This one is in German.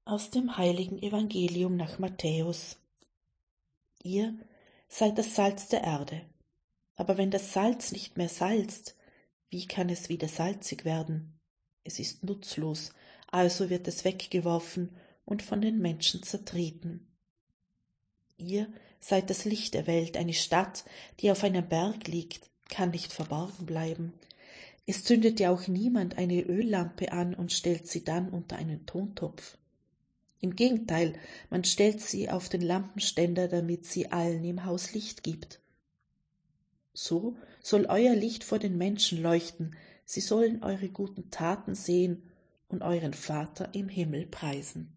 Aus dem heiligen Evangelium nach Matthäus. Ihr seid das Salz der Erde. Aber wenn das Salz nicht mehr salzt, wie kann es wieder salzig werden? Es ist nutzlos, also wird es weggeworfen und von den Menschen zertreten. Ihr seid das Licht der Welt, eine Stadt, die auf einem Berg liegt, kann nicht verborgen bleiben. Es zündet ja auch niemand eine Öllampe an und stellt sie dann unter einen Tontopf. Im Gegenteil, man stellt sie auf den Lampenständer, damit sie allen im Haus Licht gibt. So soll euer Licht vor den Menschen leuchten, sie sollen eure guten Taten sehen und euren Vater im Himmel preisen.